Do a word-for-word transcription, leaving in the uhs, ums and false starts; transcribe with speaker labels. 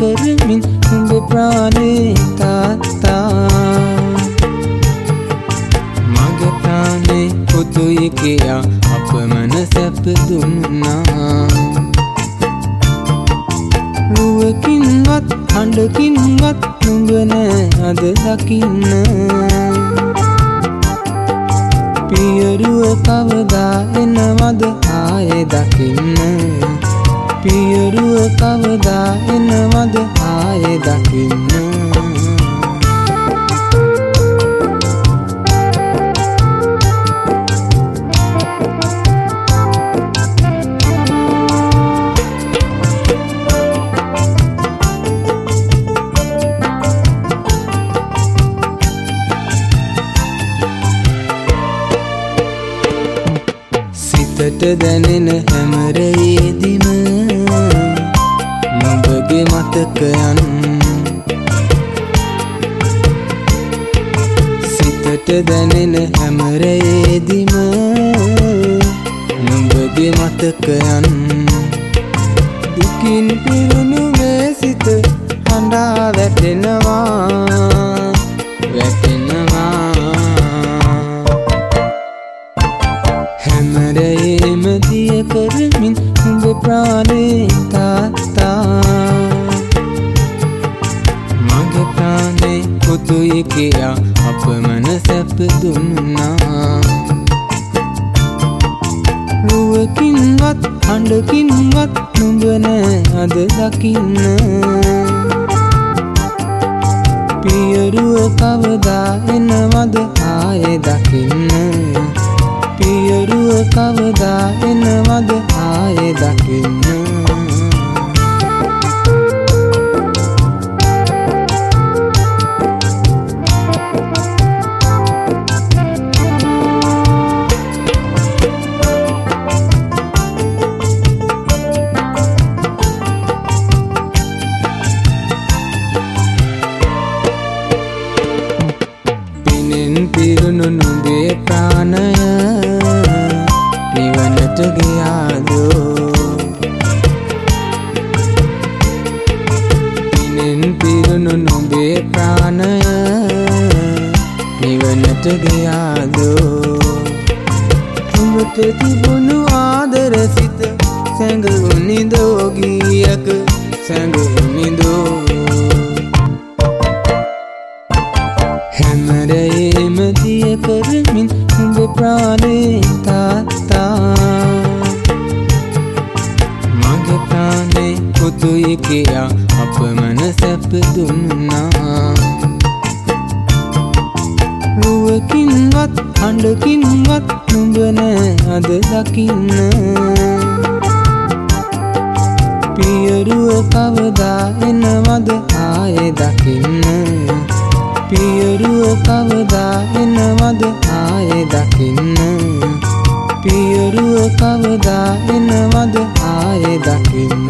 Speaker 1: කරමින් උඹේ ප්‍රාණේ තාත්තා මගේ ප්‍රාණේ පුතුයි කියා අපමණ සැප දුන්නා රුවකින්වත් හඬකින්වත් නුඹ නෑ අද දකින්න පියරුව කවදා එනවද ආයේ දකින්න පියරුව කවදා එනවද ආයේ දකින්න සිතට දැනෙන හැමරේදිම නුඹගේ මතකයන් සිතට දැනෙන හැමරේදිම නුඹගේ මතකයන් දුකින් පිරුණු මේ සිත හඬා වැටෙනවා වැටෙනවා හැමරේම දිය කරමින් උඹේ ප්‍රාණේ තාත්තා මගේ ප්‍රාණේ පුතුයි කියා අපමණ සැප දුන්නා රුවකින්වත් හඬකින්වත් නුඹ නෑ අද දකින්න පියරුව කවදා එනවද ආයේ දකින්න පියරුව කවදා එනවද ආයේ දකින්න පිනෙන් පිරුණු නුඹේ ප්‍රාණය නිවනට ගියාදෝ පිනෙන් පිරුණු නුඹේ ප්‍රාණය නිවනට ගියාදෝ උඹට තිබුණු ආදර සිත සැඟවුනිදෝ ගීයක සැඟවුනිදෝ හැමරේම දිය කරමින් උඹේ ප්‍රාණේ තාත්තා මගේ ප්‍රාණේ පුතුයි කියා අපමණ සැප දුන්නා රුවකින්වත් හඬකින්වත් නුඹ නෑ අද දකින්න පියරුව කවදා එනවද ආයේ දකින්න පියරුව කවදා එනවද ආයේ දකින්න පියරුව කවදා එනවද ආයේ දකින්න